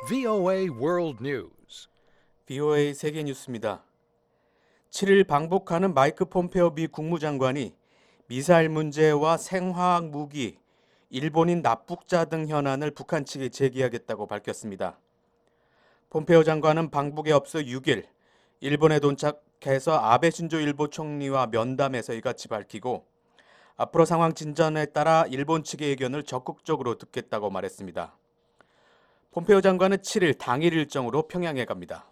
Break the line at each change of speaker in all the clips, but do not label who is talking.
VOA World News.
VOA 세계 뉴스입니다. 7일 방북하는 마이크 폼페오 미 국무장관이 미사일 문제와 생화학 무기, 일본인 납북자 등 현안을 북한 측에 제기하겠다고 밝혔습니다. 폼페오 장관은 방북에 앞서 6일 일본에 도착해서 아베 신조 일본 총리와 면담에서 이같이 밝히고 앞으로 상황 진전에 따라 일본 측의 의견을 적극적으로 듣겠다고 말했습니다. 폼페오 장관은 7일 당일 일정으로 평양에 갑니다.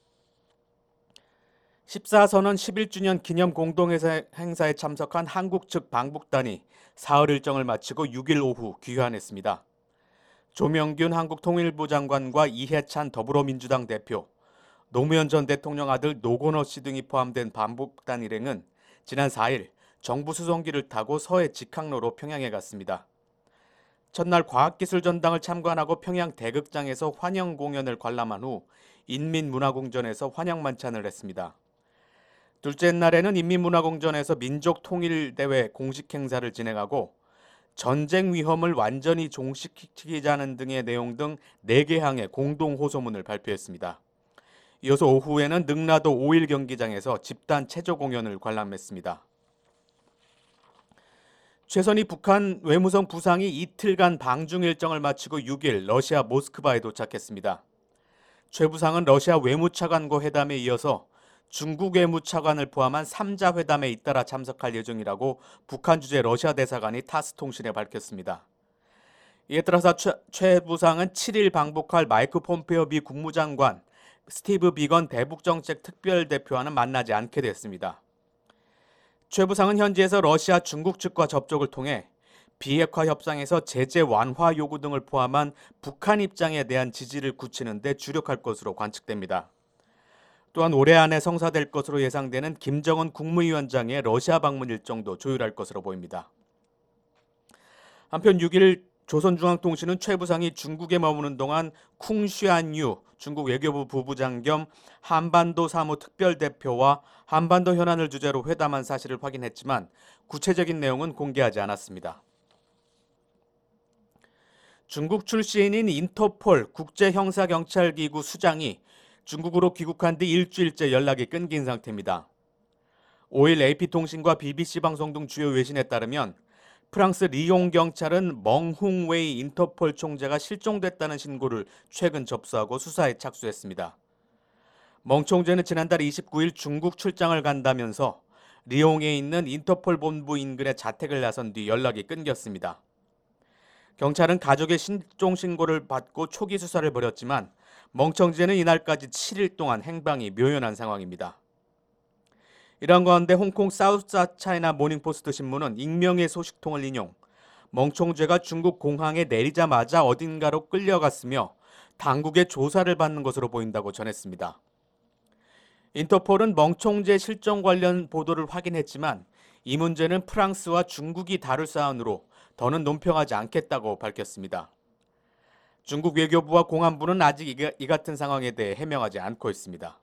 14선언 11주년 기념 공동행사에 참석한 한국 측 방북단이 사흘 일정을 마치고 6일 오후 귀환했습니다. 조명균 한국통일부 장관과 이해찬 더불어민주당 대표, 노무현 전 대통령 아들 노건호 씨 등이 포함된 방북단 일행은 지난 4일 정부 수송기를 타고 서해 직항로로 평양에 갔습니다. 첫날 과학기술전당을 참관하고 평양 대극장에서 환영 공연을 관람한 후 인민문화궁전에서 환영 만찬을 했습니다. 둘째 날에는 인민문화궁전에서 민족통일대회 공식 행사를 진행하고 전쟁 위험을 완전히 종식시키자는 등의 내용 등 4개 항의 공동호소문을 발표했습니다. 이어서 오후에는 능라도 5일 경기장에서 집단 체조 공연을 관람했습니다. 최선희 북한 외무성 부상이 이틀간 방중 일정을 마치고 6일 러시아 모스크바에 도착했습니다. 최 부상은 러시아 외무차관과 회담에 이어서 중국 외무차관을 포함한 3자 회담에 잇따라 참석할 예정이라고 북한 주재 러시아 대사관이 타스 통신에 밝혔습니다. 이에 따라서 최 부상은 7일 방북할 마이크 폼페오 미 국무장관, 스티브 비건 대북정책 특별대표와는 만나지 않게 됐습니다. 최 부상은 현지에서 러시아, 중국 측과 접촉을 통해 비핵화 협상에서 제재 완화 요구 등을 포함한 북한 입장에 대한 지지를 굳히는 데 주력할 것으로 관측됩니다. 또한 올해 안에 성사될 것으로 예상되는 김정은 국무위원장의 러시아 방문 일정도 조율할 것으로 보입니다. 한편 6일 조선중앙통신은 최 부상이 중국에 머무는 동안 쿵슈안유 중국 외교부 부부장 겸 한반도 사무 특별대표와 한반도 현안을 주제로 회담한 사실을 확인했지만 구체적인 내용은 공개하지 않았습니다. 중국 출신인 인터폴 국제형사경찰기구 수장이 중국으로 귀국한 뒤 일주일째 연락이 끊긴 상태입니다. 5일 AP통신과 BBC 방송 등 주요 외신에 따르면 프랑스 리옹 경찰은 멍홍웨이 인터폴 총재가 실종됐다는 신고를 최근 접수하고 수사에 착수했습니다. 멍 총재는 지난달 29일 중국 출장을 간다면서 리옹에 있는 인터폴 본부 인근에 자택을 나선 뒤 연락이 끊겼습니다. 경찰은 가족의 실종 신고를 받고 초기 수사를 벌였지만 멍 총재는 이날까지 7일 동안 행방이 묘연한 상황입니다. 이런 가운데 홍콩 사우스 차이나 모닝포스트 신문은 익명의 소식통을 인용, 멍 총재가 중국 공항에 내리자마자 어딘가로 끌려갔으며 당국의 조사를 받는 것으로 보인다고 전했습니다. 인터폴은 멍 총재 실종 관련 보도를 확인했지만 이 문제는 프랑스와 중국이 다룰 사안으로 더는 논평하지 않겠다고 밝혔습니다. 중국 외교부와 공안부는 아직 이 같은 상황에 대해 해명하지 않고 있습니다.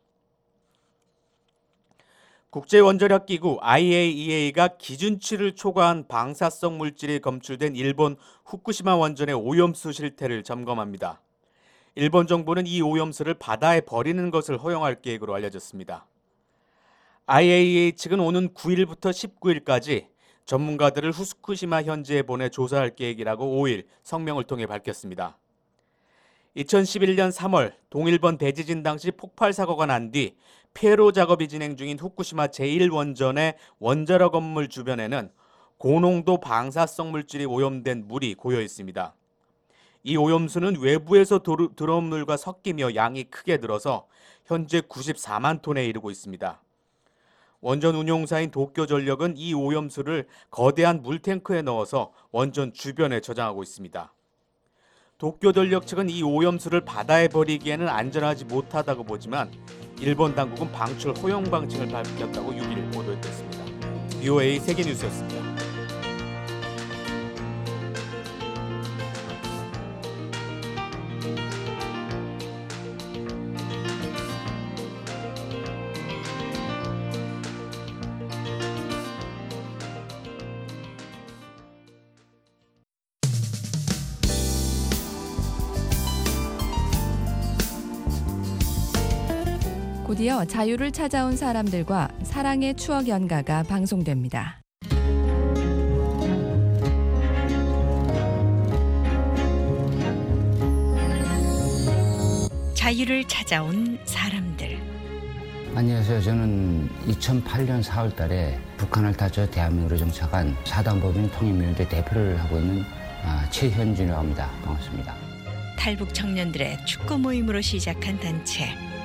국제원자력기구 IAEA가 기준치를 초과한 방사성 물질이 검출된 일본 후쿠시마 원전의 오염수 실태를 점검합니다. 일본 정부는 이 오염수를 바다에 버리는 것을 허용할 계획으로 알려졌습니다. IAEA 측은 오는 9일부터 19일까지 전문가들을 후쿠시마 현지에 보내 조사할 계획이라고 5일 성명을 통해 밝혔습니다. 2011년 3월 동일본 대지진 당시 폭발 사고가 난 뒤 폐로 작업이 진행 중인 후쿠시마 제1원전의 원자력 건물 주변에는 고농도 방사성 물질이 오염된 물이 고여 있습니다. 이 오염수는 외부에서 들어온 물과 섞이며 양이 크게 늘어서 현재 94만 톤에 이르고 있습니다. 원전 운용사인 도쿄전력은 이 오염수를 거대한 물탱크에 넣어서 원전 주변에 저장하고 있습니다. 도쿄전력 측은 이 오염수를 바다에 버리기에는 안전하지 못하다고 보지만 일본 당국은 방출 허용 방침을 밝혔다고 6일 보도했습니다. VOA 세계뉴스였습니다.
곧이어 자유를 찾아온 사람들과 사랑의 추억 연가가 방송됩니다.
자유를 찾아온 사람들.
안녕하세요. 저는 2008년 4월 달에 북한을 타쳐 대한민국으로 정착한 사단법인 통일민주대 대표를 하고 있는 최현준이라고 합니다. 반갑습니다.
탈북 청년들의 축구 모임으로 시작한 단체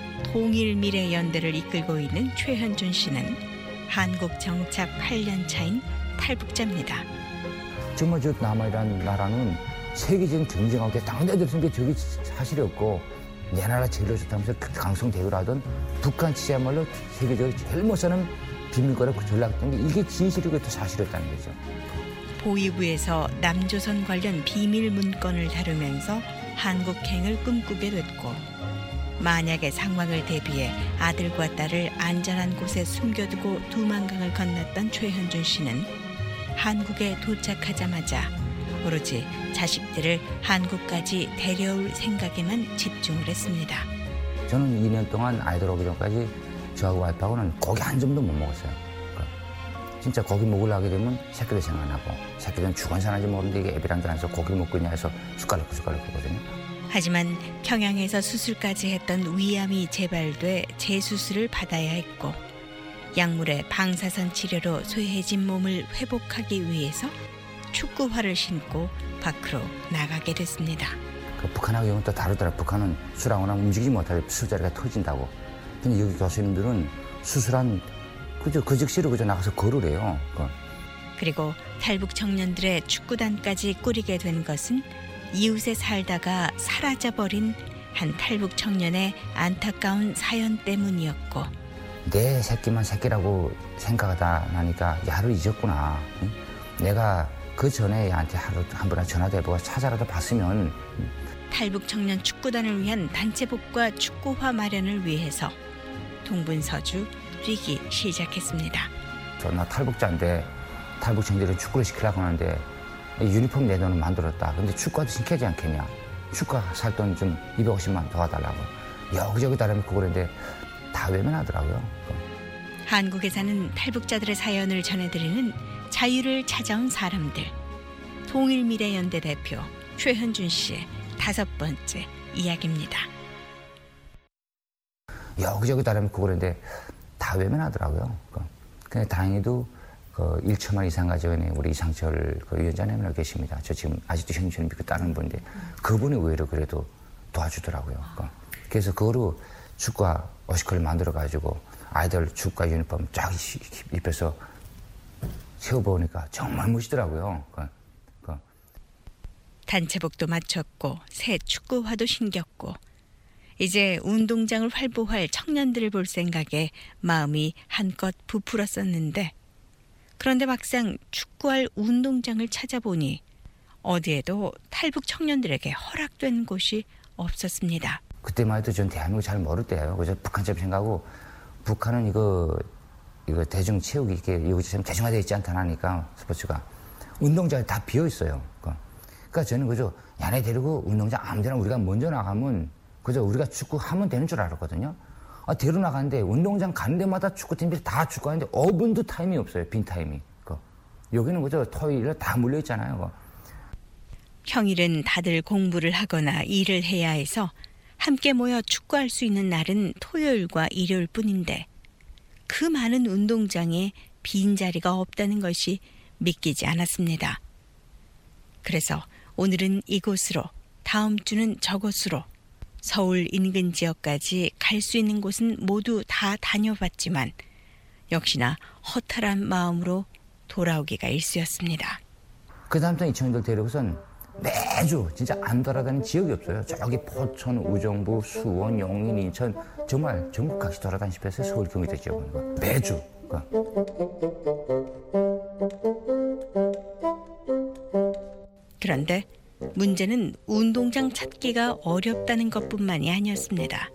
통일미래연대를 이끌고 있는 최현준 씨는 한국 정착 8년 차인 탈북자입니다.
정말 저 남한이라는 나라는 세계적인 경쟁하고 당대들 생각에 저게 사실이 없고 내 나라 제일 좋다면서 강성 대우를 하던 북한 치야말로 세계적으로 제일 못 사는 빈민가라고 전락했던 게 이게 진실이고 또 사실이었다는 거죠.
보위부에서 남조선 관련 비밀 문건을 다루면서 한국행을 꿈꾸게 됐고 만약의 상황을 대비해 아들과 딸을 안전한 곳에 숨겨두고 두만강을 건넜던 최현준 씨는 한국에 도착하자마자 오로지 자식들을 한국까지 데려올 생각에만 집중을 했습니다.
저는 2년 동안 아이들 오기 전까지 저하고 와이프하고는 고기 한 점도 못 먹었어요. 진짜 고기 먹으려고 하게 되면 새끼들 생각나고 새끼들은 죽은사는지 모르는데 이게 애비랑 안에서 고기를 먹고 있냐 해서 숟가락 거거든요.
하지만 평양에서 수술까지 했던 위암이 재발돼 재수술을 받아야 했고 약물의 방사선 치료로 쇠해진 몸을 회복하기 위해서 축구화를 신고 밖으로 나가게 됐습니다.
북한하고 이건 또 다르더라. 북한은 수술하거나 움직이지 못하게 술자리가 터진다고. 근데 여기 교수님들은 수술한 그 즉시로 그저 나가서 걸으래요.
그리고 탈북 청년들의 축구단까지 꾸리게 된 것은 이웃에 살다가 사라져버린 한 탈북 청년의 안타까운 사연 때문이었고
내 새끼만 새끼라고 생각하다 나니까 야를 잊었구나. 응? 내가 그 전에 얘한테 하루 한 번이나 전화도 해보고 찾아라도 봤으면.
탈북 청년 축구단을 위한 단체복과 축구화 마련을 위해서 동분서주 뛰기 시작했습니다.
나 탈북자인데 탈북 청년들이 축구를 시키려고 하는데 유니폼 내 돈은 만들었다. 근데 축구화도 시켜야지 않겠냐. 축구화 살 돈 좀 250만 도와달라고. 여기저기 따르면 그거는데 다 외면하더라고요.
한국에 사는 탈북자들의 사연을 전해드리는 자유를 찾아온 사람들. 통일미래연대 대표 최현준 씨의 5번째 이야기입니다.
여기저기 따르면 그거는데 다 외면하더라고요. 근데 다행히도 1천만 이상 가져온 우리 이상철 위원장님이 계십니다. 저 지금 아직도 현준을 믿고 따르는 분인데 그분이 의외로 그래도 도와주더라고요. 그래서 그거로 축구화 어시컬을 만들어가지고 아이들 축구화 유니폼 쫙 입혀서 세워보니까 정말 멋있더라고요.
단체복도 맞췄고 새 축구화도 신겼고 이제 운동장을 활보할 청년들을 볼 생각에 마음이 한껏 부풀었었는데 그런데 막상 축구할 운동장을 찾아보니 어디에도 탈북 청년들에게 허락된 곳이 없었습니다.
그때만 해도 전 대한민국 잘 모를 때예요. 그래서 북한처럼 생각하고 북한은 이거 대중 체육이 이렇게 여기처럼 대중화되어 있지 않다 하니까 스포츠가 운동장이 다 비어 있어요. 그러니까 저는 그저 야네 데리고 운동장 아무데나 우리가 먼저 나가면 그저 우리가 축구하면 되는 줄 알았거든요. 데리고 나가는데 운동장 가는 데마다 축구팀들이 다 축구하는데 5분도 타임이 없어요. 빈 타임이. 여기는 그저 토요일에 다 몰려 있잖아요.
평일은 다들 공부를 하거나 일을 해야 해서 함께 모여 축구할 수 있는 날은 토요일과 일요일 뿐인데 그 많은 운동장에 빈자리가 없다는 것이 믿기지 않았습니다. 그래서 오늘은 이곳으로, 다음 주는 저곳으로 서울 인근 지역까지 갈 수 있는 곳은 모두 다 다녀봤지만 역시나 허탈한 마음으로 돌아오기가 일쑤였습니다.
그 다음부터 이 청년들 데리고선 매주 진짜 안 돌아다니는 지역이 없어요. 저기 포천, 우정부, 수원, 용인, 인천 정말 전국 각지 돌아다니시면서 했어요. 서울 경기도 지역은 매주.
그런데 문제는 운동장 찾기가 어렵다는 것뿐만이 아니었습니다.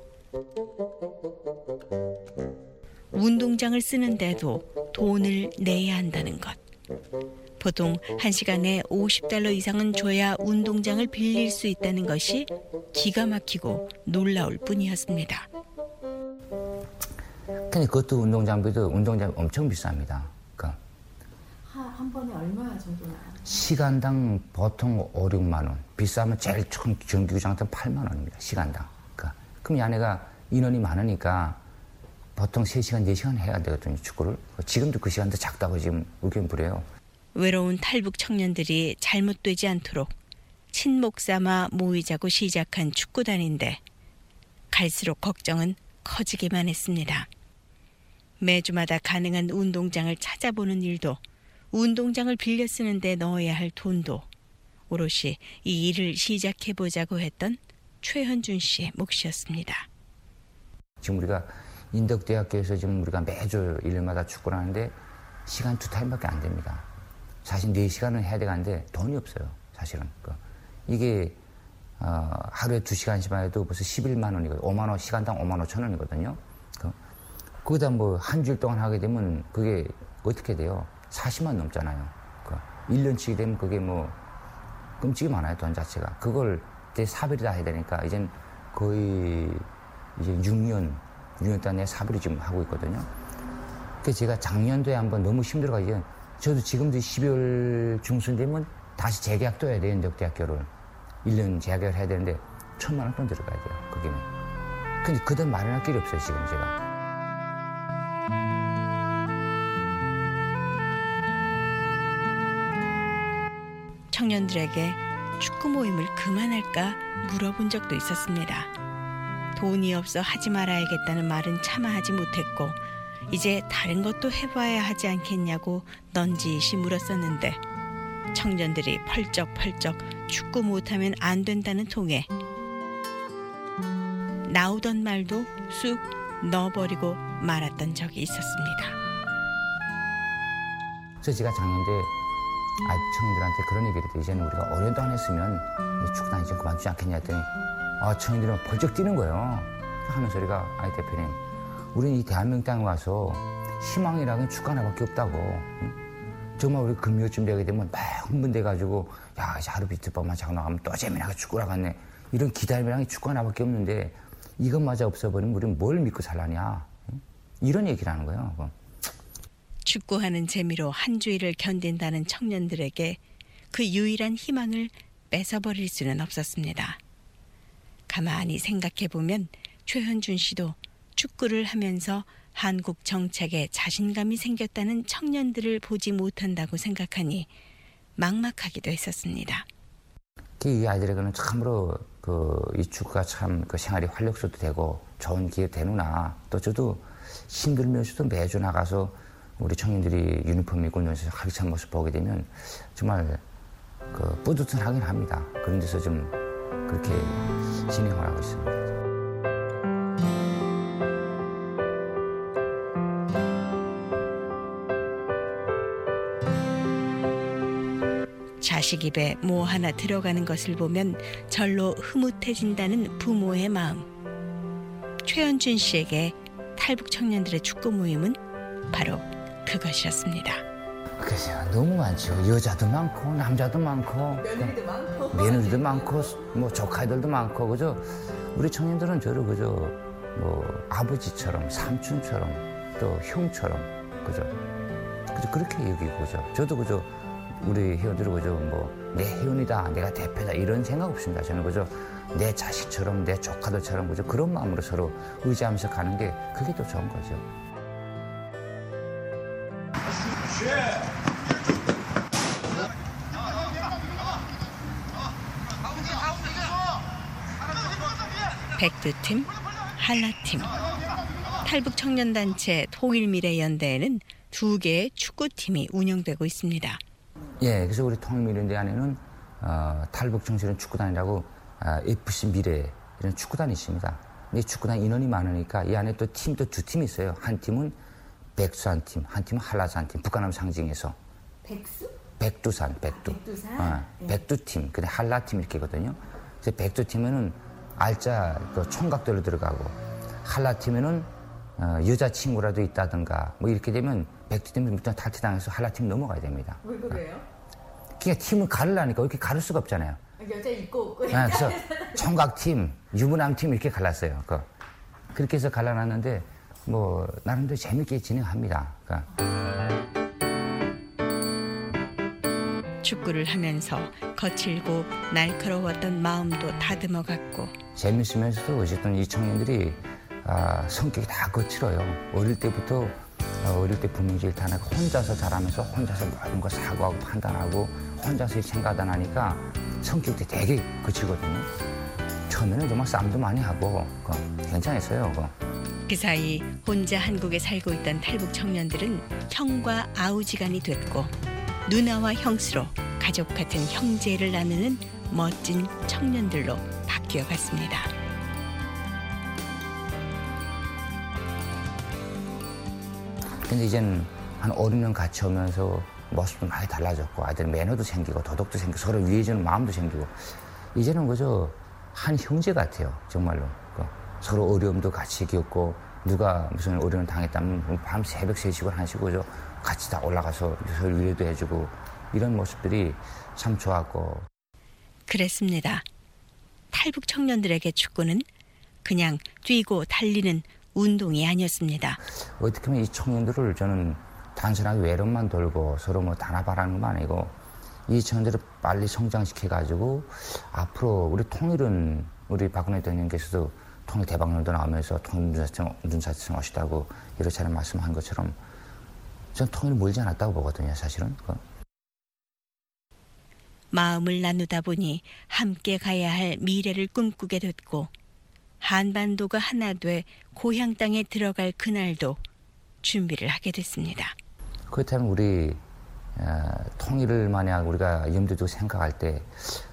운동장을 쓰는데도 돈을 내야 한다는 것. 보통 1시간에 $50 이상은 줘야 운동장을 빌릴 수 있다는 것이 기가 막히고 놀라울 뿐이었습니다.
근데 그것도 운동장비도 엄청 비쌉니다. 그러니까
한 번에 얼마 정도 나요?
시간당 보통 5, 6만 원. 비싸면 제일 큰 정규장은 8만 원입니다. 시간당. 그러니까 그럼 이 아내가 인원이 많으니까 보통 3시간, 4시간 해야 되거든요, 축구를. 지금도 그 시간도 작다고 지금 의견 부려요.
외로운 탈북 청년들이 잘못되지 않도록 친목 삼아 모이자고 시작한 축구단인데 갈수록 걱정은 커지기만 했습니다. 매주마다 가능한 운동장을 찾아보는 일도 운동장을 빌려 쓰는데 넣어야 할 돈도 오롯이 이 일을 시작해보자고 했던 최현준 씨의 몫이었습니다.
지금 우리가 인덕대학교에서 지금 우리가 매주 일요일마다 축구를 하는데 시간 2타임밖에 안 됩니다. 사실 4시간은 해야 되는데 돈이 없어요. 사실은. 이게 하루에 2시간씩만 해도 벌써 11만 원이거든요. 5만 원, 시간당 5만 5천 원이거든요. 거기다 뭐 한 주일 동안 하게 되면 그게 어떻게 돼요? 40만 넘잖아요. 1년치게 되면 그게 뭐 끔찍이 많아요. 돈 자체가. 그걸 사별이 다 해야 되니까 이젠 거의 이제 6년 동안 내 사별이 지금 하고 있거든요. 그래서 제가 작년도에 한번 너무 힘들어가지고 저도 지금도 12월 중순 되면 다시 재계약도 해야 돼요. 인덕대학교를. 1년 재계약을 해야 되는데 1,000만 원 돈 들어가야 돼요. 그게는. 근데 그 돈 마련할 길이 없어요. 지금 제가.
청년들에게 축구 모임을 그만할까 물어본 적도 있었습니다. 돈이 없어 하지 말아야겠다는 말은 차마 하지 못했고 이제 다른 것도 해봐야 하지 않겠냐고 넌지시 물었었는데 청년들이 펄쩍펄쩍 축구 못하면 안 된다는 통에 나오던 말도 쑥 넣어버리고 말았던 적이 있었습니다.
그래서 제가 작년에 청년들한테 그런 얘기를 했더니 이제는 우리가 5년 동안 했으면 축구단이 좀 그만두지 않겠냐 했더니 청년들은 벌쩍 뛰는 거예요. 하면서 우리가 대표님 우리는 이 대한민국 땅에 와서 희망이라는 축구 하나밖에 없다고. 정말 우리 금요일쯤 되게 되면 막 흥분돼가지고 야 이제 하루 비트밥만 자고 나가면 또 재미나게 축구를 하겠네. 이런 기다림이랑 축구 하나밖에 없는데 이것마저 없어버리면 우리는 뭘 믿고 살라냐. 이런 얘기를 하는 거예요.
축구하는 재미로 한 주일을 견딘다는 청년들에게 그 유일한 희망을 뺏어버릴 수는 없었습니다. 가만히 생각해보면 최현준 씨도 축구를 하면서 한국 정착에 자신감이 생겼다는 청년들을 보지 못한다고 생각하니 막막하기도 했었습니다.
이 아이들에게는 참으로 이 축구가 참 생활이 활력소도 되고 좋은 기회 되누나 또 저도 힘들면서도 매주 나가서 우리 청년들이 유니폼 입고 운동에서 활기찬 모습 보게 되면 정말 뿌듯하긴 합니다. 그런 데서 좀 그렇게 진행을 하고 있습니다.
자식 입에 뭐 하나 들어가는 것을 보면 절로 흐뭇해진다는 부모의 마음. 최현준 씨에게 탈북 청년들의 축구 모임은 바로 그것이었습니다.
그래서 너무 많죠. 여자도 많고 남자도 많고 며느리도 많고 뭐 조카들도 많고 그죠. 우리 청년들은 저를 그저 뭐 아버지처럼 삼촌처럼 또 형처럼 그죠 그렇게 여기고 그죠. 저도 그저 우리 회원들은 그저 뭐 내 회원이다 내가 대표다 이런 생각 없습니다. 저는 그저 내 자식처럼 내 조카들처럼 그저 그런 마음으로 서로 의지하면서 가는 게 그게 더 좋은 거죠.
백두팀, 한라팀, 탈북 청년단체 통일미래연대에는 2개의 축구팀이 운영되고 있습니다.
예, 그래서 우리 통일미래연대 안에는 탈북 청소년 축구단이라고 FC 미래 이런 축구단이 있습니다. 근데 축구단 인원이 많으니까 이 안에 또 팀도 2팀이 있어요. 한 팀은 백두산 팀, 한 팀은 한라산 팀, 북한함 상징해서.
백수?
백두산, 백두.
백두산? 네.
백두팀, 근데 한라팀 이렇게거든요. 그래서 백두팀에는 알짜 총각들로 들어가고, 한라팀에는 여자친구라도 있다든가, 뭐 이렇게 되면 백두팀은 일단 탈퇴당해서 한라팀 넘어가야 됩니다.
왜 그래요?
그냥 팀을 가르려니까 이렇게 가를 수가 없잖아요.
여자 있고 없고.
그래서 총각팀, 유부남팀 이렇게 갈랐어요. 그렇게 해서 갈라놨는데, 뭐 나름대로 재밌게 진행합니다. 그러니까
축구를 하면서 거칠고 날카로웠던 마음도 다듬어갔고
재밌으면서도 어쨌든 이 청년들이 성격이 다 거칠어요. 어릴 때 분명히 일단하고 혼자서 자라면서 혼자서 모든 거 사고하고 판단하고 혼자서 생각하다 성격이 되게 거칠거든요. 처음에는 정말 싸움도 많이 하고 괜찮았어요.
그 사이 혼자 한국에 살고 있던 탈북 청년들은 형과 아우지간이 됐고 누나와 형수로 가족 같은 형제를 나누는 멋진 청년들로 바뀌어갔습니다.
근데 이제는 한 5, 6년 같이 오면서 모습도 많이 달라졌고 아이들 매너도 생기고 도덕도 생기고 서로 위해주는 마음도 생기고 이제는 그저 한 형제 같아요. 정말로. 서로 어려움도 같이 겪고 누가 무슨 어려움 당했다면 밤 새벽 3시고 1시고 같이 다 올라가서 서로 위로도 해주고 이런 모습들이 참 좋았고.
그랬습니다. 탈북 청년들에게 축구는 그냥 뛰고 달리는 운동이 아니었습니다.
어떻게 보면 이 청년들을 저는 단순하게 외롭만 돌고 서로 뭐 단합하라는 것만 아니고 이 청년들을 빨리 성장시켜가지고 앞으로 우리 통일은 우리 박근혜 대통령께서도 통일 대박론도 나오면서 통일 눈사청 오시다고 여러 차례 말씀한 것처럼 전 통일 멀지 않았다고 보거든요, 사실은.
마음을 나누다 보니 함께 가야 할 미래를 꿈꾸게 됐고 한반도가 하나 돼 고향 땅에 들어갈 그날도 준비를 하게 됐습니다.
그렇다면 우리 통일을 만약 우리가 염두에 두고 생각할 때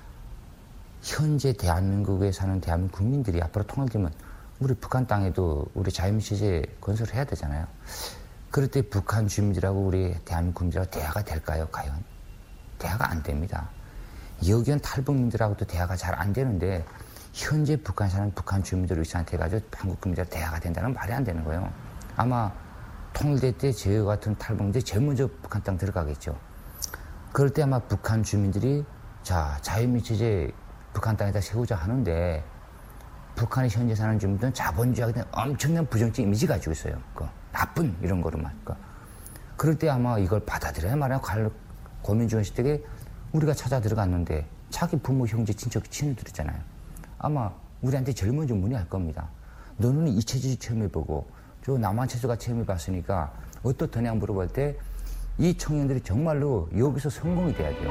현재 대한민국에 사는 대한민국 국민들이 앞으로 통일되면 우리 북한 땅에도 우리 자유민주주의 건설을 해야 되잖아요. 그럴 때 북한 주민들하고 우리 대한민국 국민들하고 대화가 될까요? 과연? 대화가 안 됩니다. 여기 온 탈북민들하고도 대화가 잘 안 되는데 현재 북한에 사는 북한 주민들을 위치한테 해가지고 한국 국민들하고 대화가 된다는 말이 안 되는 거예요. 아마 통일될 때 저희 같은 탈북민들이 제일 먼저 북한 땅 들어가겠죠. 그럴 때 아마 북한 주민들이 자유민주주의 북한 땅에다 세우자 하는데 북한에 현재 사는 주민들은 자본주의에 대한 엄청난 부정적 이미지 가지고 있어요. 나쁜 이런 거로만. 그럴 때 아마 이걸 받아들여야 말이야. 고민 중인 시대에 우리가 찾아 들어갔는데 자기 부모, 형제, 친척, 친구들이잖아요. 아마 우리한테 제일 먼저 문의할 겁니다. 너는 이체주의 체험해보고 저 남한체조가 체험해봤으니까 어떻더냐 물어볼 때 이 청년들이 정말로 여기서 성공이 돼야 돼요.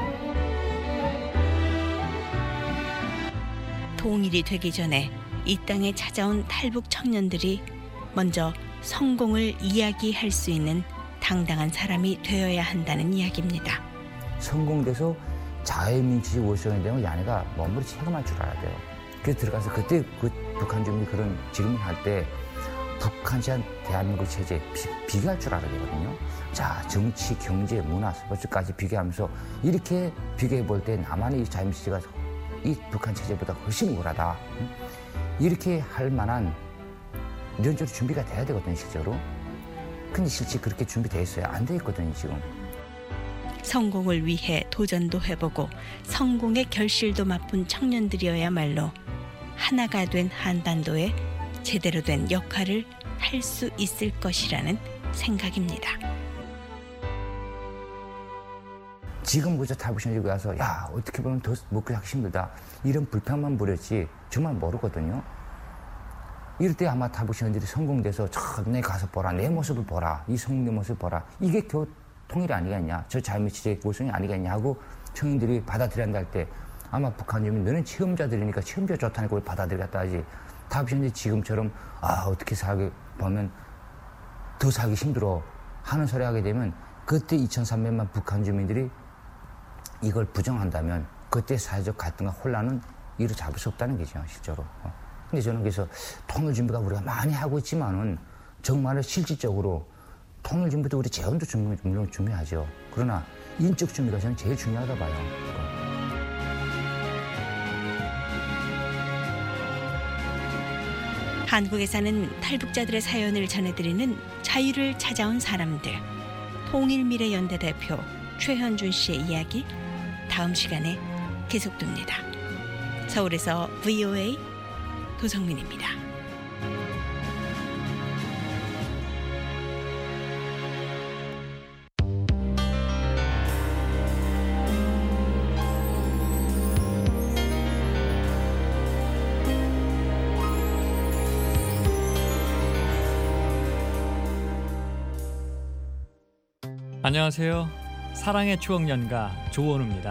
통일이 되기 전에 이 땅에 찾아온 탈북 청년들이 먼저 성공을 이야기할 수 있는 당당한 사람이 되어야 한다는 이야기입니다.
성공돼서 자유민주주의 월성에 되면 야네가 몸으로 체감할 줄 알아야 돼요. 그래서 들어가서 그때 그 북한 주민이 그런 질문할 때 북한시한 대한민국 체제 비교할 줄 알아야 되거든요. 자, 정치, 경제, 문화, 스포츠까지 비교하면서 이렇게 비교해 볼 때 나만의 자유민주주의가 이 북한 체제보다 훨씬 우월하다. 이렇게 할 만한 이런저런 준비가 돼야 되거든요, 실제로. 근데 실제 그렇게 준비돼 있어요. 안 돼 있거든요, 지금.
성공을 위해 도전도 해보고 성공의 결실도 맛본 청년들이어야말로 하나가 된 한반도에 제대로 된 역할을 할 수 있을 것이라는 생각입니다.
지금 그저 탈북민들이 와서 야 어떻게 보면 더 먹고 살기 힘들다 이런 불평만 부렸지 정말 모르거든요. 이럴 때 아마 탈북민들이 성공돼서 내 가서 보라 내 모습을 보라 이 성공의 모습을 보라 이게 겨우 통일이 아니겠냐 저 자유민주주의 월성이 아니겠냐 하고 청년들이 받아들여야 한다 할 때 아마 북한 주민 너는 체험자들이니까 체험자 좋다니까 우리 받아들였다 하지 탈북민들이 지금처럼 어떻게 살게 보면 더 살기 힘들어 하는 소리 하게 되면 그때 2,300만 북한 주민들이 이걸 부정한다면 그때 사회적 갈등과 혼란은 이루 잡을 수 없다는 거죠, 실제로. 근데 저는 그래서 통일 준비가 우리가 많이 하고 있지만은 정말 실질적으로 통일 준비도 우리 재원도 물론 중요하죠. 그러나 인적 준비가 저는 제일 중요하다 봐요.
한국에 사는 탈북자들의 사연을 전해드리는 자유를 찾아온 사람들. 통일미래연대 대표 최현준 씨의 이야기 다음 시간에 계속됩니다. 서울에서 VOA 도성민입니다.
안녕하세요. 사랑의 추억 연가 조원우입니다.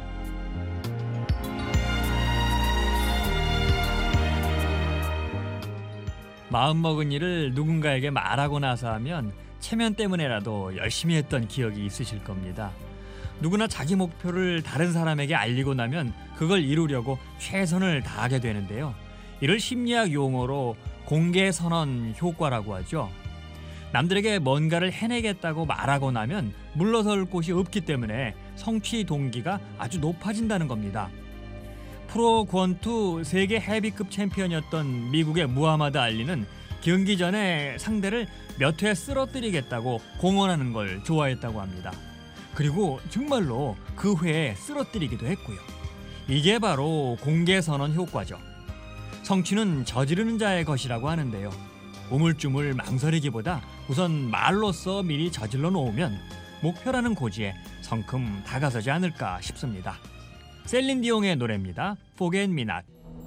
마음먹은 일을 누군가에게 말하고 나서 하면 체면 때문에라도 열심히 했던 기억이 있으실 겁니다. 누구나 자기 목표를 다른 사람에게 알리고 나면 그걸 이루려고 최선을 다하게 되는데요. 이를 심리학 용어로 공개선언 효과라고 하죠. 남들에게 뭔가를 해내겠다고 말하고 나면 물러설 곳이 없기 때문에 성취 동기가 아주 높아진다는 겁니다. 프로 권투 세계 헤비급 챔피언이었던 미국의 무하마드 알리는 경기 전에 상대를 몇 회 쓰러뜨리겠다고 공언하는 걸 좋아했다고 합니다. 그리고 정말로 그 회에 쓰러뜨리기도 했고요. 이게 바로 공개선언 효과죠. 성취는 저지르는 자의 것이라고 하는데요. 우물쭈물 망설이기보다 우선 말로써 미리 저질러 놓으면 목표라는 고지에 성큼 다가서지 않을까 싶습니다. 셀린 디옹의 노래입니다. Forget Me Not.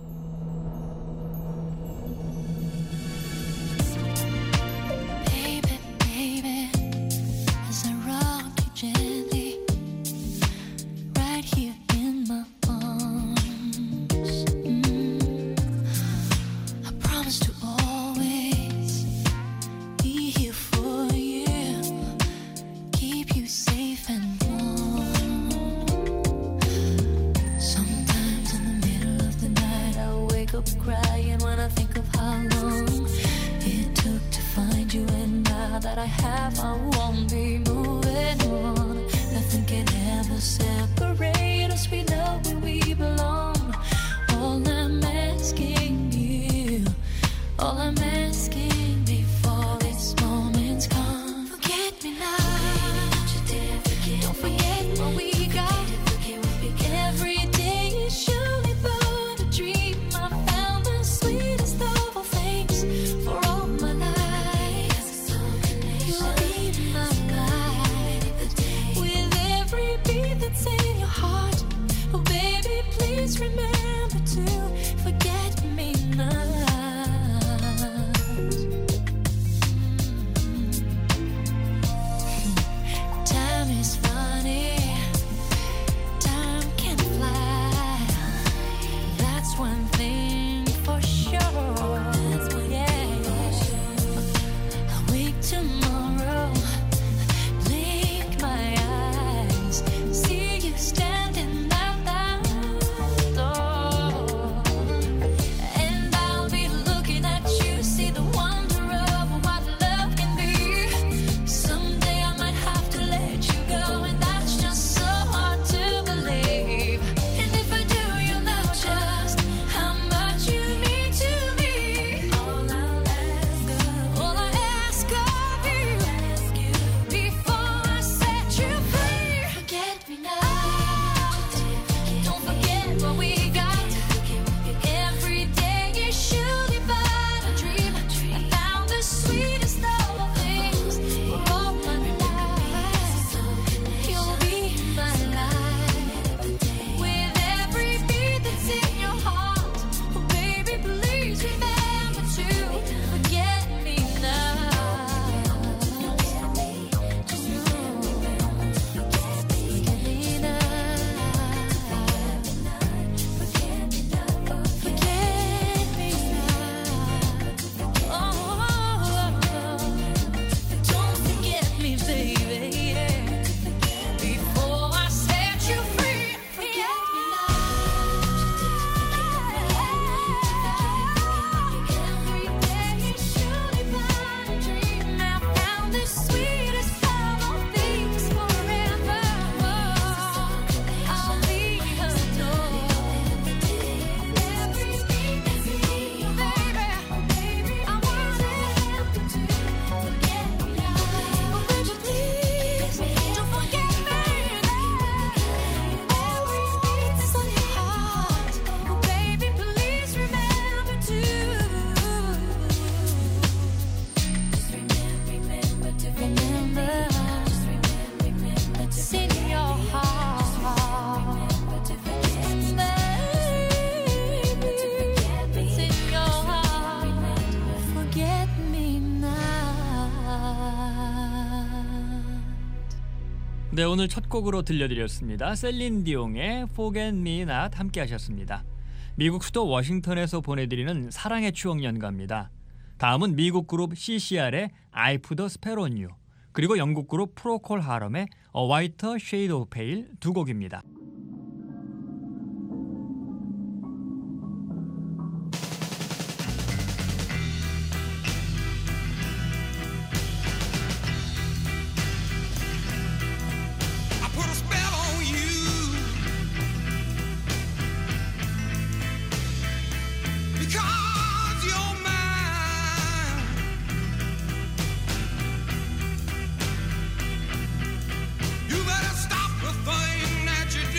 Crying when I think of how long it took to find you, and now that I have, I won't be moving on. Nothing can ever separate us. We know where we belong. All I'm asking you, all I'm asking before this moment's gone. Forget me not. Don't forget what we got. Every day is surely but a dream. I found the sweetest of all things for all my life. You'll be my guide with every beat that's in your heart. Oh baby, please remember to forget me not. Time is funny. Time can fly. That's one thing for sure. Yeah. I wake tomorrow, blink my eyes, see you standing at the door, and I'll be looking at you, see the wonder of what love can be. Someday I might have to let you go, and that's just so hard to believe. And if I do, you'll know just how much
네, 오늘 첫 곡으로 들려드렸습니다. 셀린 디옹의 Forget Me Not 함께 하셨습니다. 미국 수도 워싱턴에서 보내드리는 사랑의 추억 연가입니다. 다음은 미국 그룹 CCR의 I Put a Spell on You, 그리고 영국 그룹 프로콜 하럼의 A Whiter Shade of Pale 두 곡입니다.
You better stop the thing that you're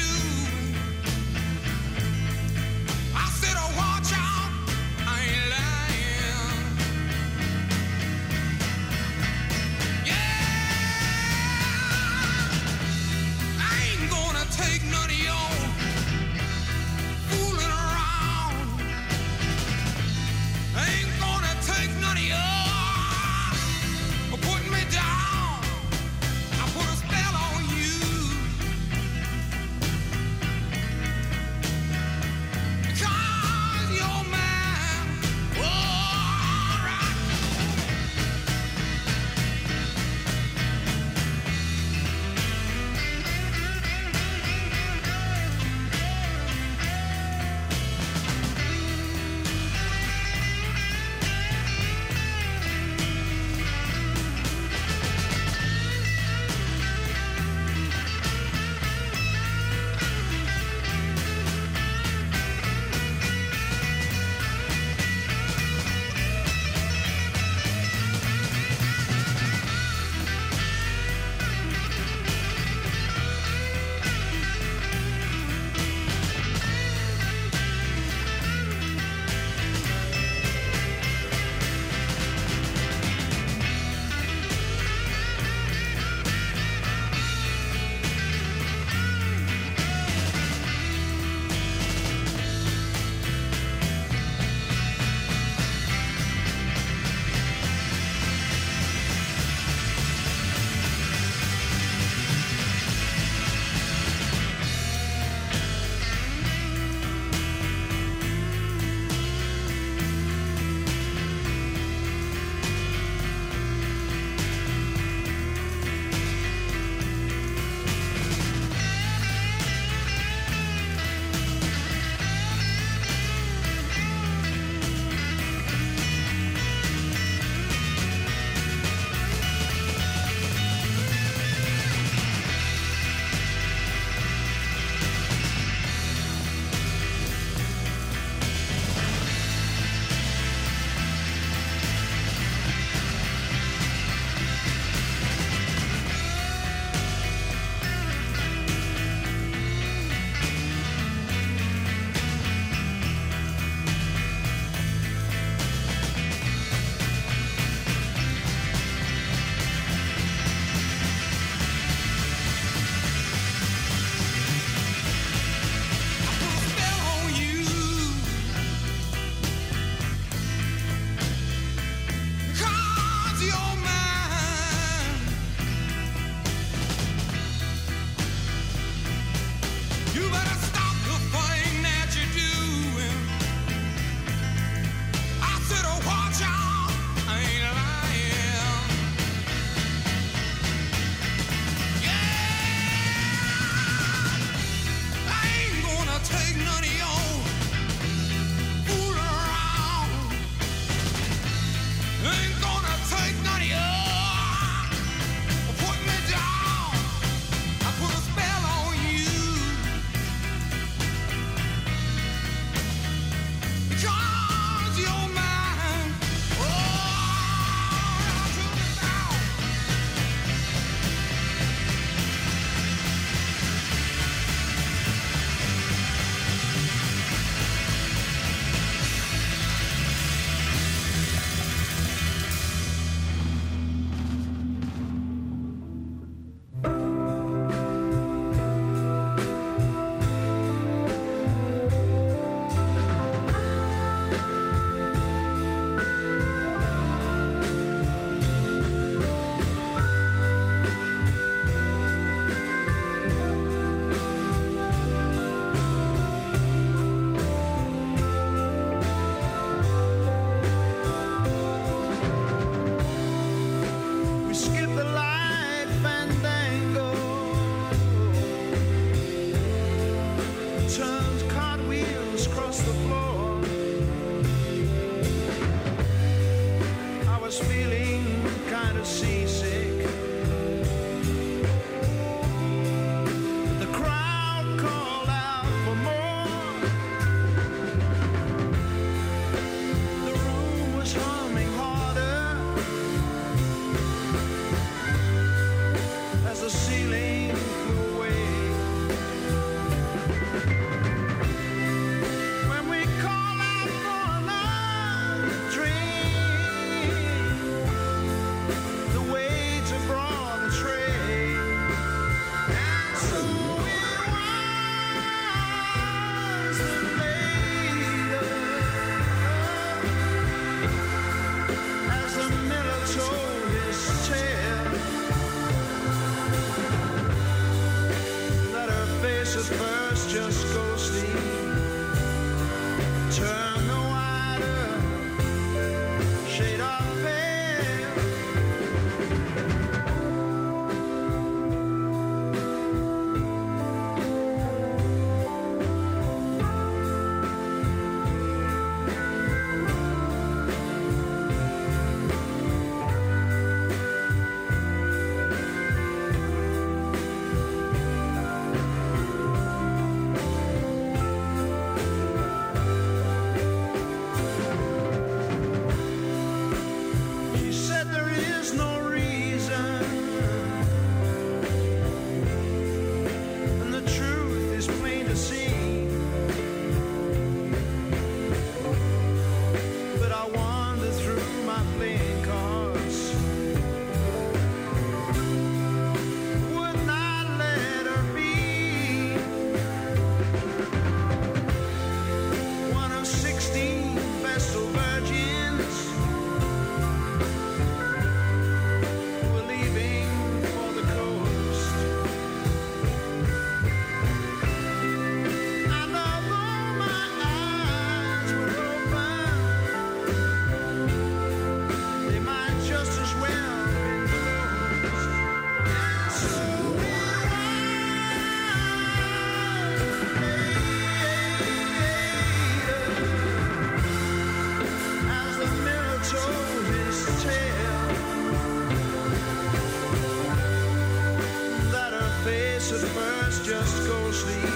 just go sleep.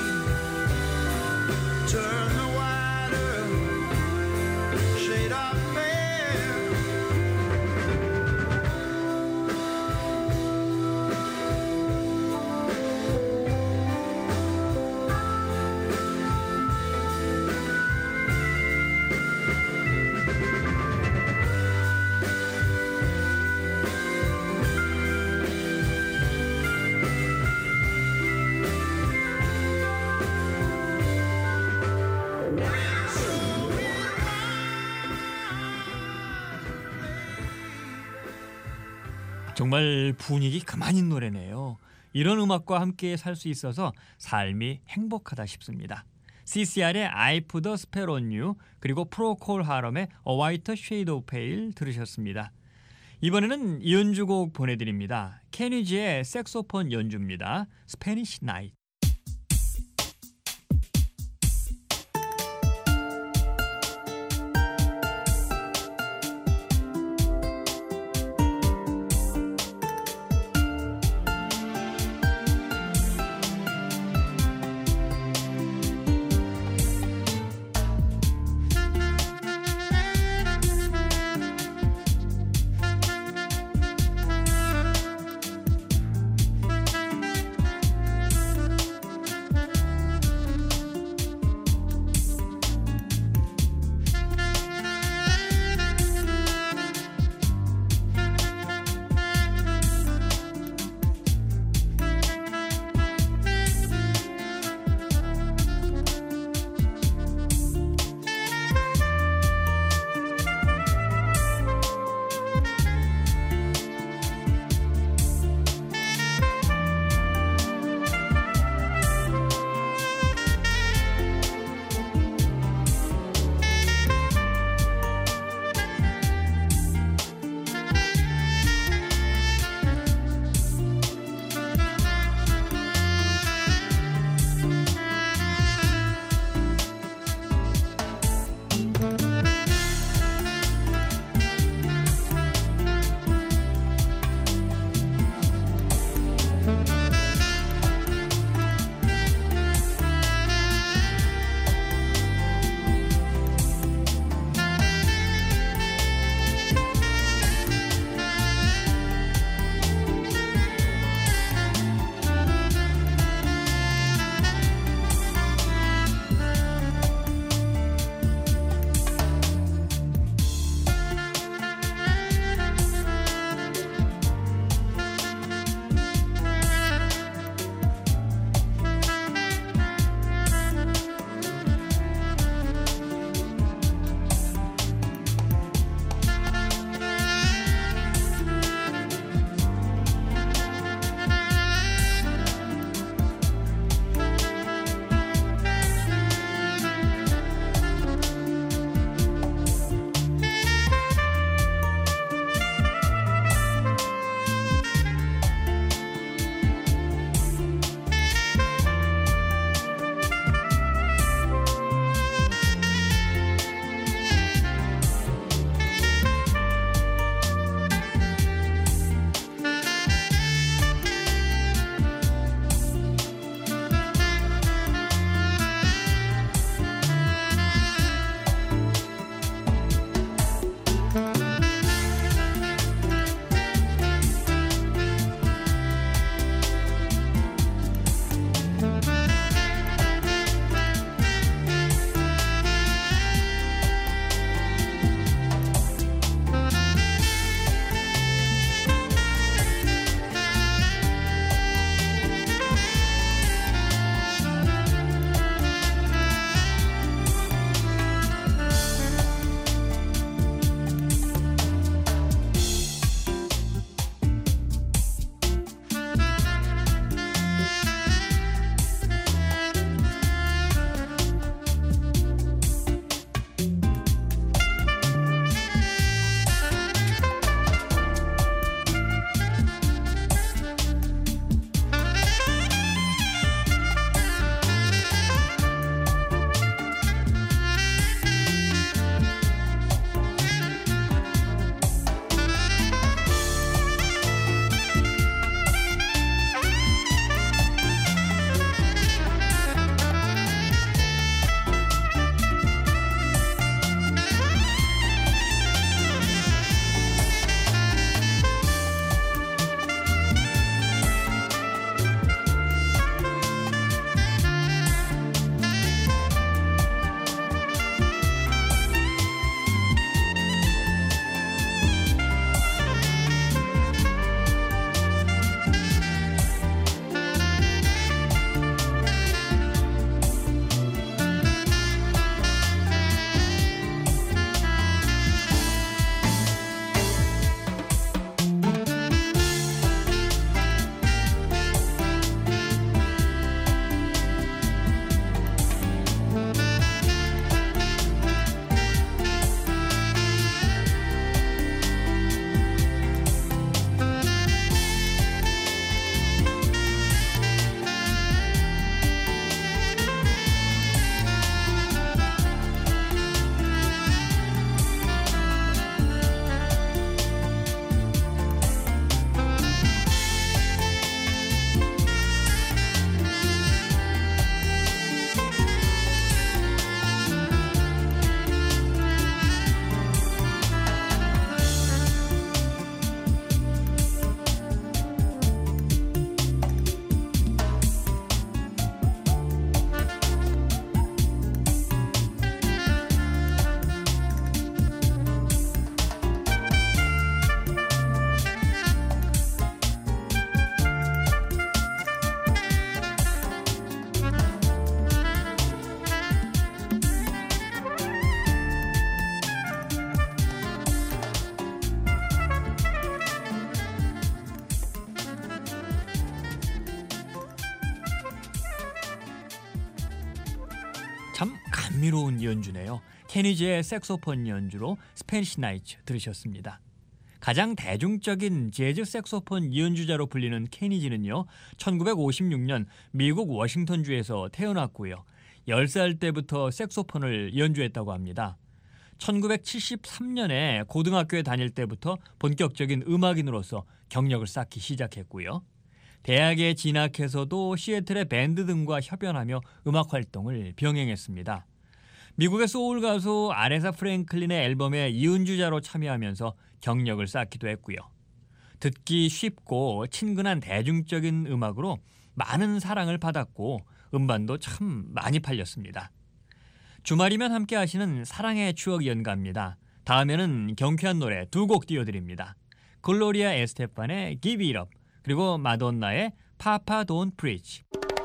Turn the wider shade of pale.
정말 분위기 그만인 노래네요. 이런 음악과 함께 살 수 있어서 삶이 행복하다 싶습니다. CCR의 I Put a Spell on You 그리고 프로콜 하럼의 A White Shade of Pale 들으셨습니다. 이번에는 연주곡 보내드립니다. 케니지의 색소폰 연주입니다. Spanish Night. 감미로운 연주네요. 케니지의 색소폰 연주로 스패니시 나이츠 들으셨습니다. 가장 대중적인 재즈 색소폰 연주자로 불리는 케니지는요, 1956년 미국 워싱턴주에서 태어났고요. 10살 때부터 색소폰을 연주했다고 합니다. 1973년에 고등학교에 다닐 때부터 본격적인 음악인으로서 경력을 쌓기 시작했고요. 대학에 진학해서도 시애틀의 밴드 등과 협연하며 음악 활동을 병행했습니다. 미국의 소울 가수 아레사 프랭클린의 앨범에 이은주자로 참여하면서 경력을 쌓기도 했고요. 듣기 쉽고 친근한 대중적인 음악으로 많은 사랑을 받았고 음반도 참 많이 팔렸습니다. 주말이면 함께 하시는 사랑의 추억 연가입니다. 다음에는 경쾌한 노래 2곡 띄워드립니다. 글로리아 에스테판의 Give It Up, 그리고 마돈나의 Papa Don't Preach.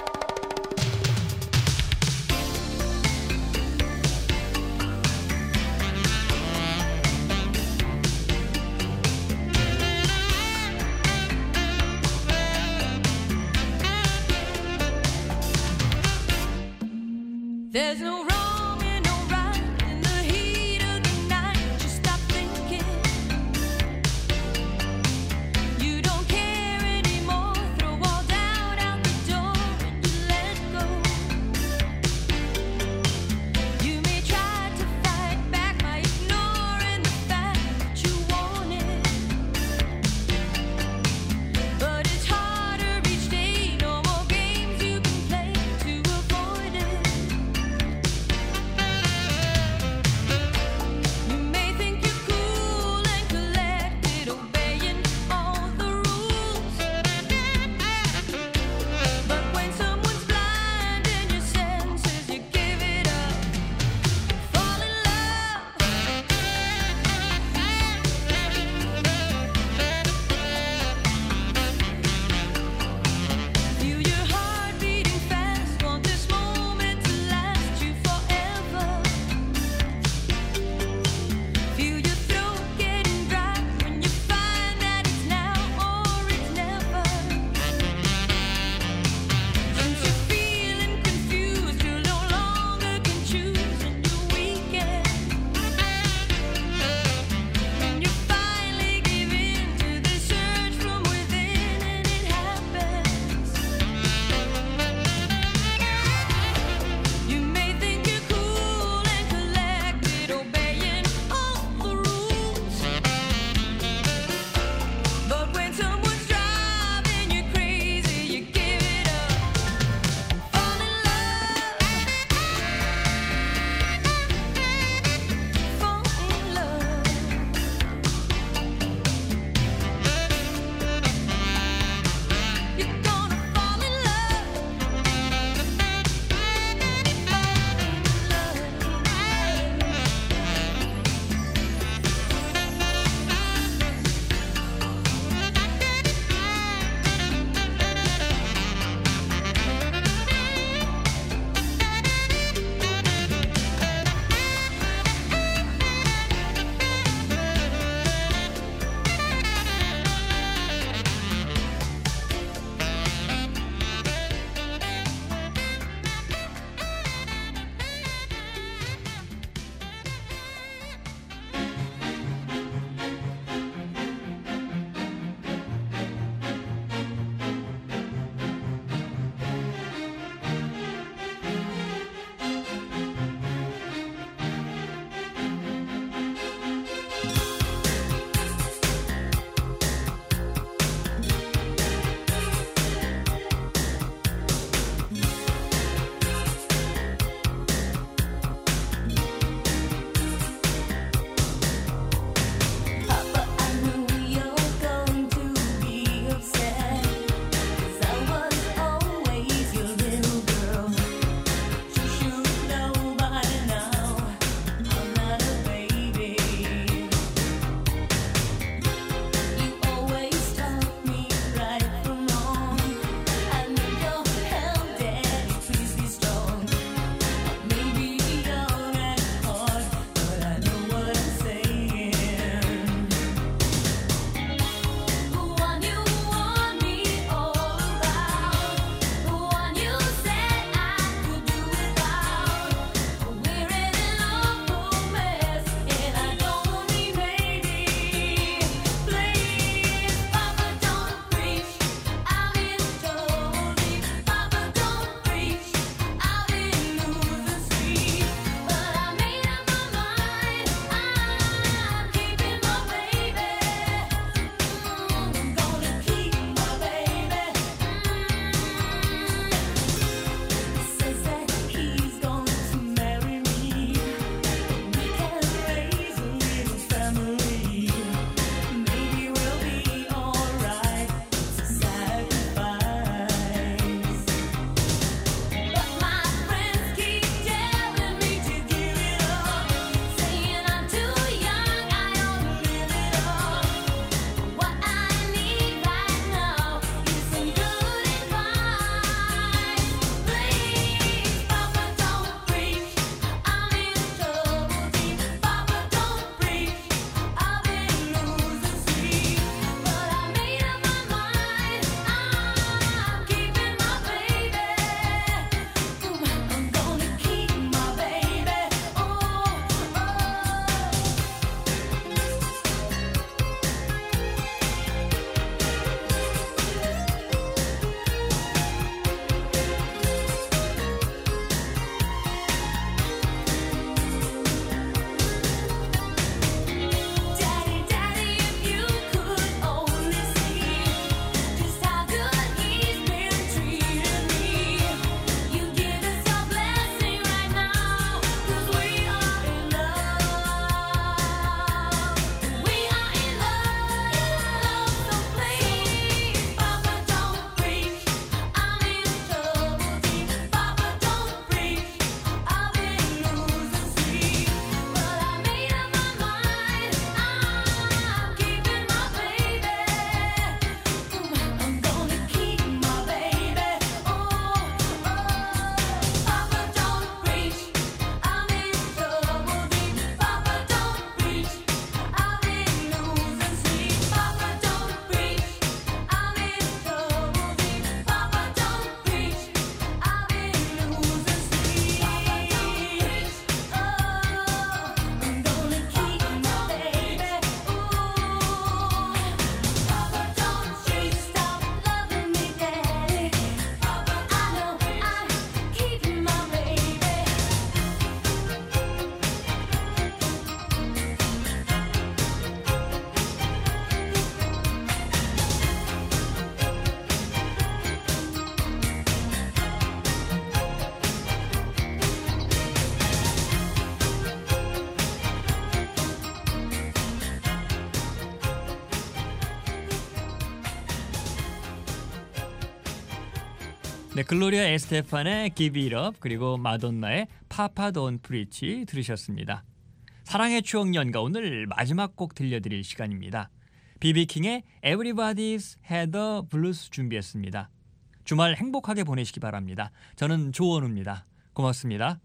There's no wrong and no right in the heat of the night. Just stop thinking. You don't care anymore. Throw all doubt out the door and you let go. You may try to fight back by ignoring the fact that you want it, but it's harder each day. No more games you can play to avoid it.
네, 글로리아 에스테판의 Give It Up 그리고 마돈나의 Papa Don't Preach 들으셨습니다. 사랑의 추억 연가 오늘 마지막 곡 들려드릴 시간입니다. 비비킹의 Everybody's Had a Blues 준비했습니다. 주말 행복하게 보내시기 바랍니다. 저는 조원우입니다. 고맙습니다.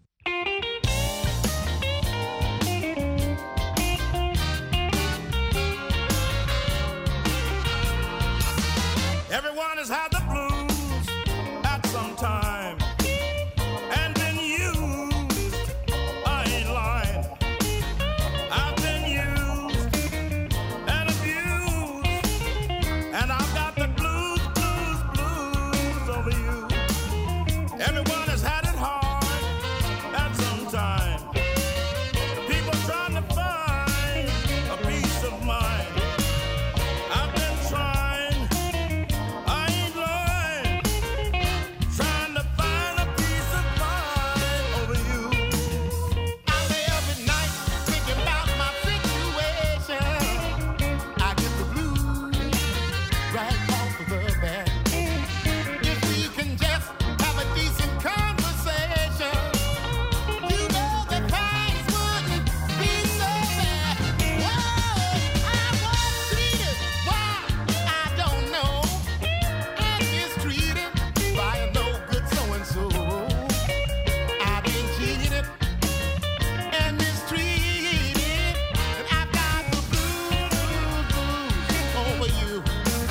Everyone has had the blues at some time and been used. I ain't lying. I've been used and abused, and I've got the blues, blues, blues over you. Everyone has had it hard at some time. People trying to find a peace of mind. I've been trying. I ain't lying, trying to find a peace of mind over you. I lay up at night thinking about my situation. I get the blues right off of the bat. If we can just have a decent conversation, you know the price wouldn't be so bad. Whoa, I was treated, why, I don't know, and mistreated by a no good so-and-so. I've been cheated and mistreated, and I've got the blues, blues, blues over you.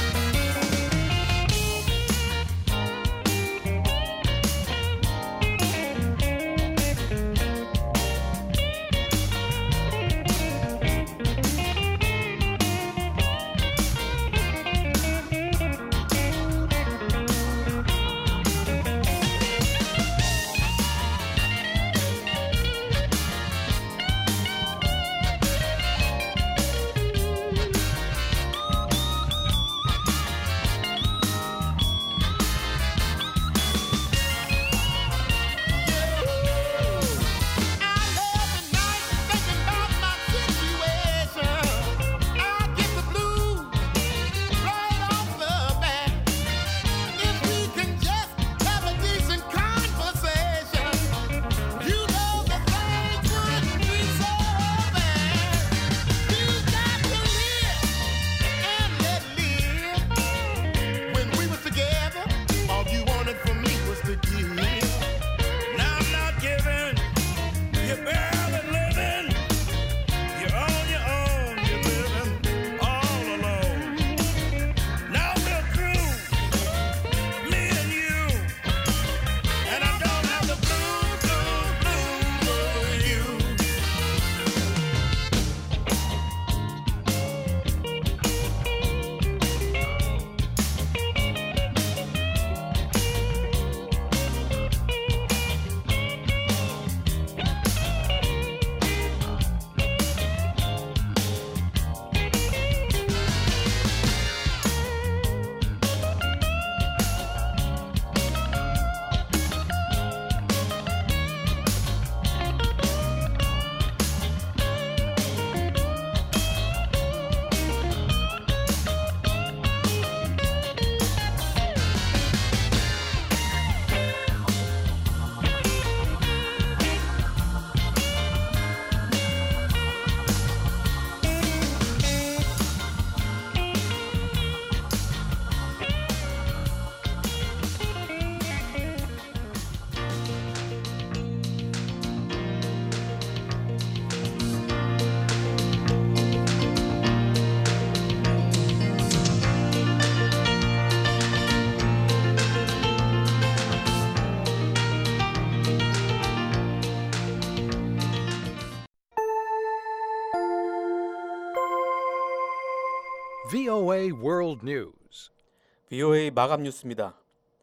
VOA World News.
VOA 마감 뉴스입니다.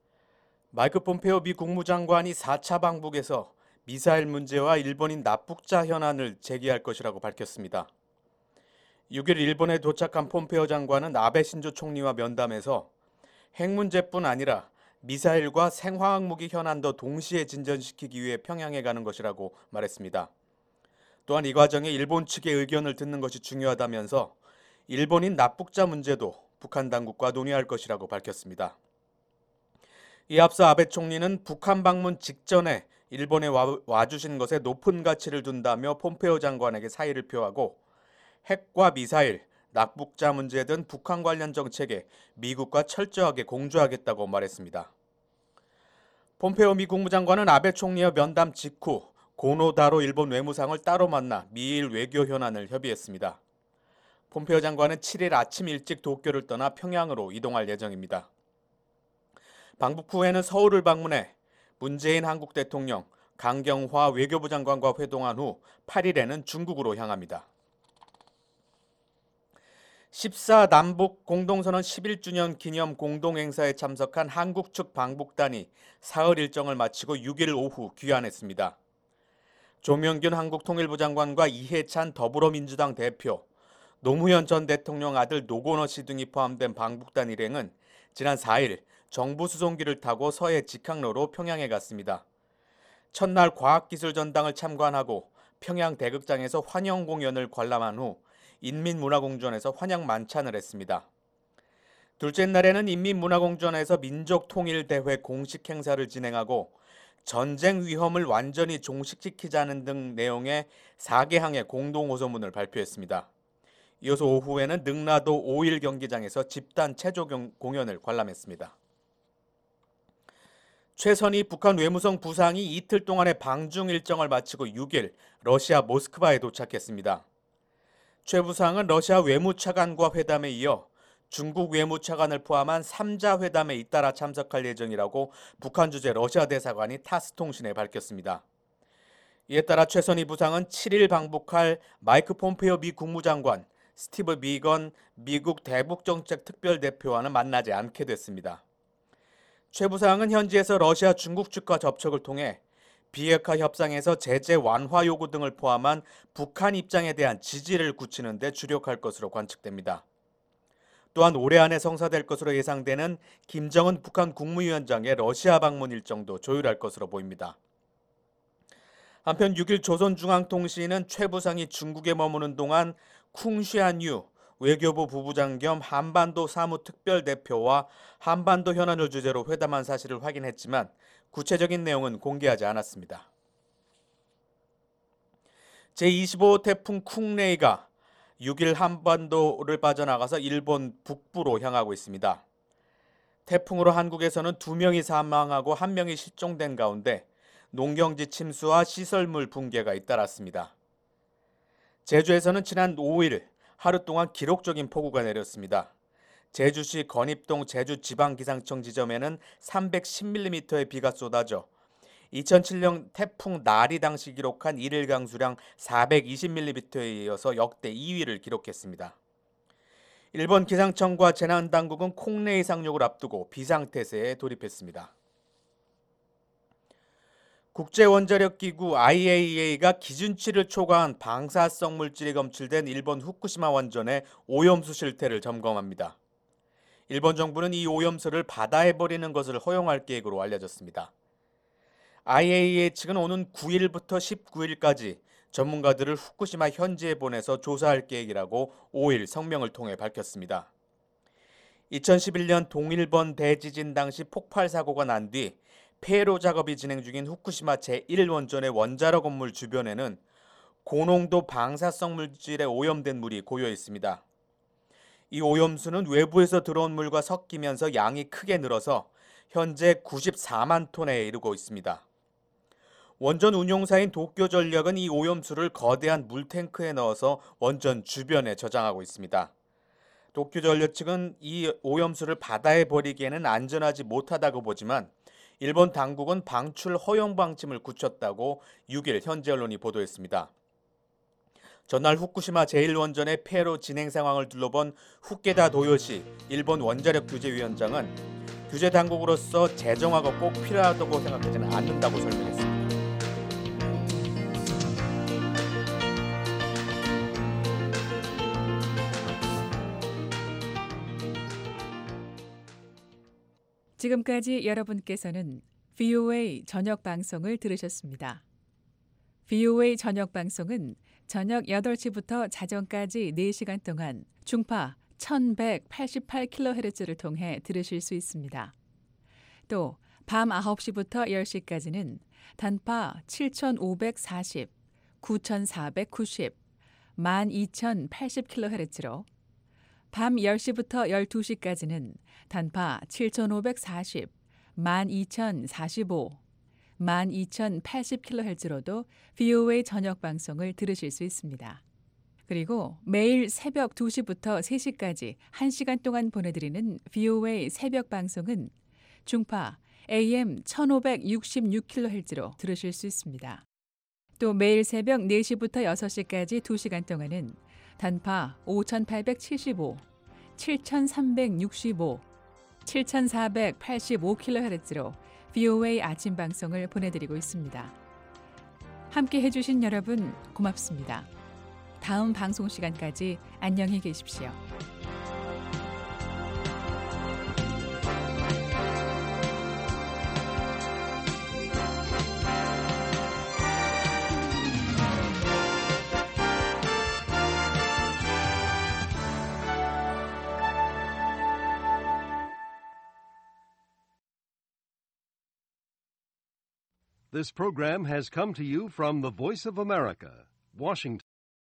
마이크 폼페오 미 국무장관이 4차 방북에서 미사일 문제와 일본인 납북자 현안을 제기할 것이라고 밝혔습니다. 6일 일본에 도착한 폼페오 장관은 아베 신조 총리와 면담에서 핵 문제뿐 아니라 미사일과 생화학 무기 현안도 동시에 진전시키기 위해 평양에 가는 것이라고 말했습니다. 또한 이 과정에 일본 측의 의견을 듣는 것이 중요하다면서 일본인 납북자 문제도 북한 당국과 논의할 것이라고 밝혔습니다. 이 앞서 아베 총리는 북한 방문 직전에 일본에 와주신 것에 높은 가치를 둔다며 폼페오 장관에게 사의를 표하고 핵과 미사일, 낙북자 문제 등 북한 관련 정책에 미국과 철저하게 공조하겠다고 말했습니다. 폼페오 미 국무장관은 아베 총리와 면담 직후 고노다로 일본 외무상을 따로 만나 미일 외교 현안을 협의했습니다. 폼페오 장관은 7일 아침 일찍 도쿄를 떠나 평양으로 이동할 예정입니다. 방북 후에는 서울을 방문해 문재인 한국 대통령, 강경화 외교부 장관과 회동한 후 8일에는 중국으로 향합니다. 14 남북 공동선언 11주년 기념 공동행사에 참석한 한국 측 방북단이 사흘 일정을 마치고 6일 오후 귀환했습니다. 조명균 한국통일부 장관과 이해찬 더불어민주당 대표, 노무현 전 대통령 아들 노건호 씨 등이 포함된 방북단 일행은 지난 4일 정부 수송기를 타고 서해 직항로로 평양에 갔습니다. 첫날 과학기술 전당을 참관하고 평양 대극장에서 환영 공연을 관람한 후 인민문화공원에서 환영 만찬을 했습니다. 둘째 날에는 인민문화공원에서 민족통일대회 공식 행사를 진행하고 전쟁 위험을 완전히 종식시키자는 등 내용의 4개항의 공동호소문을 발표했습니다. 이어서 오후에는 능라도 5일 경기장에서 집단 체조 공연을 관람했습니다. 최선희 북한 외무성 부상이 이틀 동안의 방중 일정을 마치고 6일 러시아 모스크바에 도착했습니다. 최 부상은 러시아 외무차관과 회담에 이어 중국 외무차관을 포함한 3자 회담에 잇따라 참석할 예정이라고 북한 주재 러시아 대사관이 타스통신에 밝혔습니다. 이에 따라 최선희 부상은 7일 방북할 마이크 폼페오 미 국무장관, 스티브 비건 미국 대북정책 특별대표와는 만나지 않게 됐습니다. 최 부상은 현지에서 러시아 중국 측과 접촉을 통해 비핵화 협상에서 제재 완화 요구 등을 포함한 북한 입장에 대한 지지를 굳히는 데 주력할 것으로 관측됩니다. 또한 올해 안에 성사될 것으로 예상되는 김정은 북한 국무위원장의 러시아 방문 일정도 조율할 것으로 보입니다. 한편 6일 조선중앙통신은 최 부상이 중국에 머무는 동안 쿵시안유 외교부 부부장 겸 한반도 사무특별대표와 한반도 현안을 주제로 회담한 사실을 확인했지만 구체적인 내용은 공개하지 않았습니다. 제25호 태풍 쿵레이가 6일 한반도를 빠져나가서 일본 북부로 향하고 있습니다. 태풍으로 한국에서는 2명이 사망하고 1명이 실종된 가운데 농경지 침수와 시설물 붕괴가 잇따랐습니다. 제주에서는 지난 5일 하루 동안 기록적인 폭우가 내렸습니다. 제주시 건입동 제주지방기상청 지점에는 310mm의 비가 쏟아져 2007년 태풍 나리 당시 기록한 1일 강수량 420mm에 이어서 역대 2위를 기록했습니다. 일본 기상청과 재난당국은 콩레이 상륙을 앞두고 비상태세에 돌입했습니다. 국제원자력기구 IAEA가 기준치를 초과한 방사성 물질이 검출된 일본 후쿠시마 원전의 오염수 실태를 점검합니다. 일본 정부는 이 오염수를 바다에 버리는 것을 허용할 계획으로 알려졌습니다. IAEA 측은 오는 9일부터 19일까지 전문가들을 후쿠시마 현지에 보내서 조사할 계획이라고 5일 성명을 통해 밝혔습니다. 2011년 동일본 대지진 당시 폭발 사고가 난 뒤 폐로 작업이 진행 중인 후쿠시마 제1원전의 원자로 건물 주변에는 고농도 방사성 물질에 오염된 물이 고여 있습니다. 이 오염수는 외부에서 들어온 물과 섞이면서 양이 크게 늘어서 현재 94만 톤에 이르고 있습니다. 원전 운용사인 도쿄전력은 이 오염수를 거대한 물탱크에 넣어서 원전 주변에 저장하고 있습니다. 도쿄전력 측은 이 오염수를 바다에 버리기에는 안전하지 못하다고 보지만 일본 당국은 방출 허용 방침을 굳혔다고 6일 현지 언론이 보도했습니다. 전날 후쿠시마 제1원전의 폐로 진행 상황을 둘러본 후케다 도요시 일본 원자력 규제위원장은 규제 당국으로서 재정화가 꼭 필요하다고 생각하지는 않는다고 설명했습니다.
지금까지 여러분께서는 VOA 저녁 방송을 들으셨습니다. VOA 저녁 방송은 저녁 8시부터 자정까지 4시간 동안 중파 1188kHz를 통해 들으실 수 있습니다. 또
밤 9시부터 10시까지는 단파 7,540, 9,490, 12,080kHz로 밤 10시부터 12시까지는 단파 7,540, 12,045, 12,080kHz로도 VOA 저녁 방송을 들으실 수 있습니다. 그리고 매일 새벽 2시부터 3시까지 1시간 동안 보내드리는 VOA 새벽 방송은 중파 AM 1566kHz로 들으실 수 있습니다. 또 매일 새벽 4시부터 6시까지 2시간 동안은 단파 5875, 7365, 7485kHz로 VOA 아침 방송을 보내드리고 있습니다. 함께 해주신 여러분 고맙습니다. 다음 방송 시간까지 안녕히 계십시오.
This program has come to you from the Voice of America, Washington.